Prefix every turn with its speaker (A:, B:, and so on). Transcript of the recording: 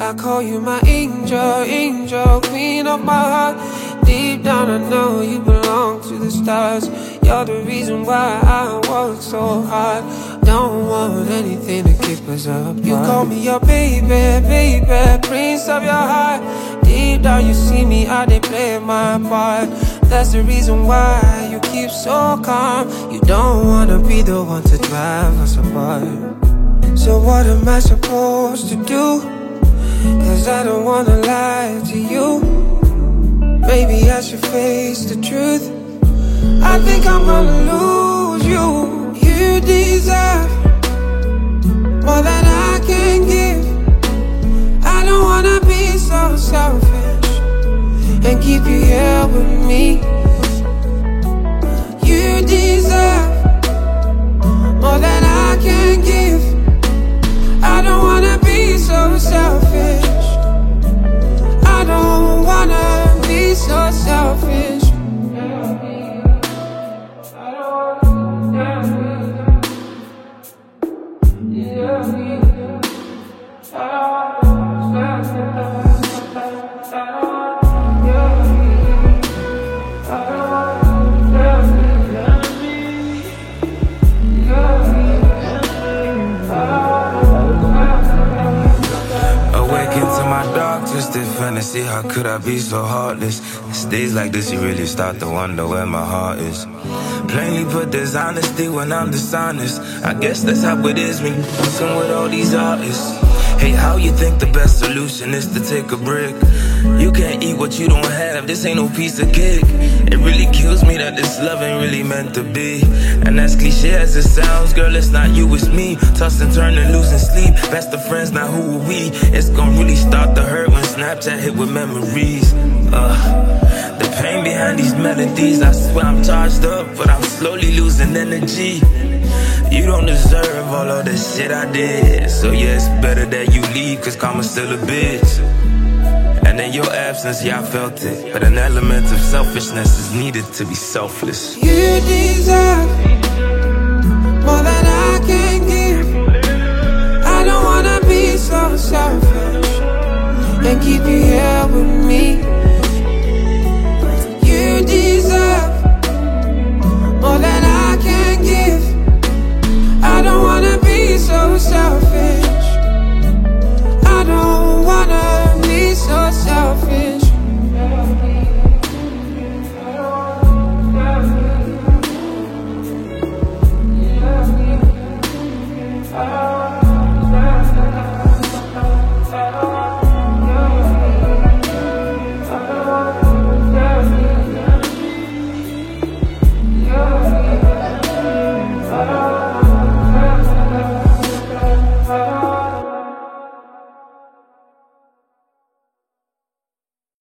A: I call you my angel, angel, queen of my heart. Deep down I know you belong to the stars. You're the reason why I work so hard. Don't want anything to keep us apart. You call me your baby, baby, prince of your heart. Deep down you see me, I did play my part. That's the reason why you keep so calm. You don't wanna be the one to drive us apart. So what am I supposed to do? Cause I don't wanna lie to you. Maybe I should face the truth. I think I'm gonna lose you. You deserve more than I can give. I don't wanna be so selfish and keep you here with me. You deserve more than I can give. I don't wanna be so selfish. I don't wanna be so selfish.
B: Twisted fantasy, how could I be so heartless? It's days like this you really start to wonder where my heart is. Plainly put, there's honesty when I'm dishonest. I guess that's how it is when you're fucking with all these artists. Hey, how you think the best solution is to take a break? You can't eat what you don't have, this ain't no piece of cake. It really kills me that this love ain't really meant to be. And as cliche as it sounds, girl, it's not you, it's me. Toss and turn and losing sleep. Best of friends, now who are we? It's gonna really start to hurt when Snapchat hit with memories. The pain behind these melodies, I swear I'm charged up, but I'm slowly losing energy. You don't deserve all of the shit I did. So yeah, it's better that you leave, cause karma's still a bitch. And in your absence, yeah, I felt it. But an element of selfishness is needed to be selfless.
A: You deserve more than I can give. I don't wanna be so selfish and keep you here with me.